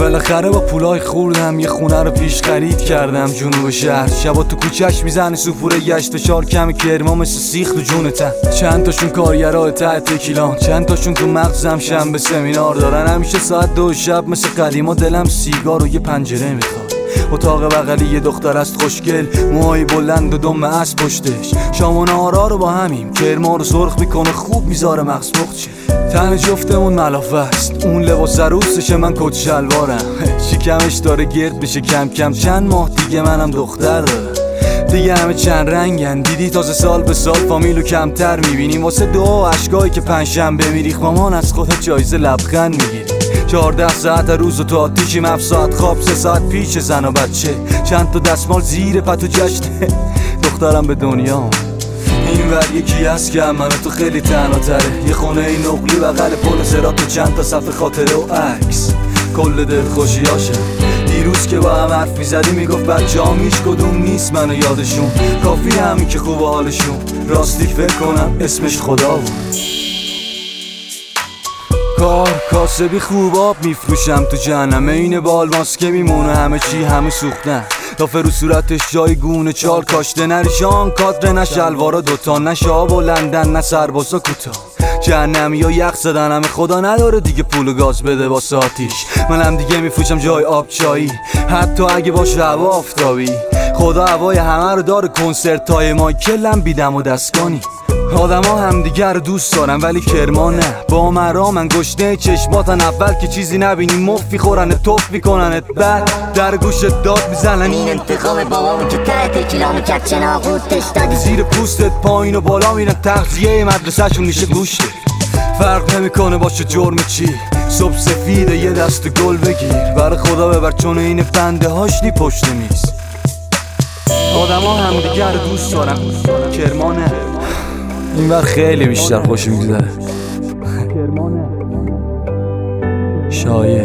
بالاخره با پولای خوردم یه خونه رو پیش خرید کردم جنوب شهر. شبا تو کوچه‌اش میزنه سوفوره گشت و شار کم کرما مثل سیخ تو جونتن. چند تاشون کارگرای ته تکیلان، چند تاشون تو مغزم شنبه سمینار دارن. همیشه ساعت 2 شب مثل قدیما دلم سیگار و یه پنجره میخواد. اتاق بغلی یه دختر است خوشگل، موهای بلند و دم اسب پشتش. شام و نهارا رو با همیم، کرما رو سرخ میکنه خوب میذاره مغز مخچه. تن جفتمون ملافه است، اون لباس عروسشه من کت شلوارم. شکمش داره گرد بشه کم کم، چند ماه دیگه منم دختر دارم. دیگه همه چند رنگن، دیدی تازه سال به سال فامیلو کمتر میبینیم. واسه دعا و عشقایی که پنجشنبه میریخ مامان از خودت جایزه لبخند میگیری. 14 ساعت روز و تو آتیشیم، 7 ساعت خواب 3 ساعت پیش زن و بچه. چند تا دستمال زیر پتو جشنه دخترم به دنیا. این ور یکی هست که منو تو خیلی تنها تره، یه خونه این نقلی بغل پل صراط و چند تا صفحه خاطره و عکس کل دل خوشیاشه. دیروز که با هم حرف میزدی میگفت بچه‌هام هیچ کدوم نیست منو یادشون، کافی همین که خوب حالشون. راستی فکر کنم اسمش خدا بود. کاسبی خوب آب میفروشم تو جهنم، این بال ماسکه میمونه همه چی همه سوختن. لافه رو صورتش جای گونه چال کاشته، نریشان کادر نه شلوارا دوتا، نه شاب و لندن نه سربازا کوتاه. جهنمی ها یخ زدن همه، خدا نداره دیگه پول و گاز بده واسه آتیش. منم دیگه میفروشم جای آب چایی، حتی اگه باشه هوا آفتابی. خدا هوای همه رو داره، کنسرت های مایکلم بیدم و دستگانی. آدم ها همدیگه رو دوست دارن ولی کرما نه. با مرا من گشنه چشماتن، اول که چیزی نبینی مفی خورنت توف میکننت، بعد در گوشت داد میزنن این انتقام بابامو که ته تکیلامو کرد چناغوتش دادی. زیر پوستت پایین و بالا میرن، تغذیه مدرسه‌شون میشه گوشت. فرق نمیکنه باشه جرم چی، صبح سفیده یه دست گل بگیر. برای خدا ببر چون این فنده هاشنی پشت میز. آدم ها همدیگه رو دوست دارن، کرما نه. این بر خیلی بیشتر خوش میگذره. شایع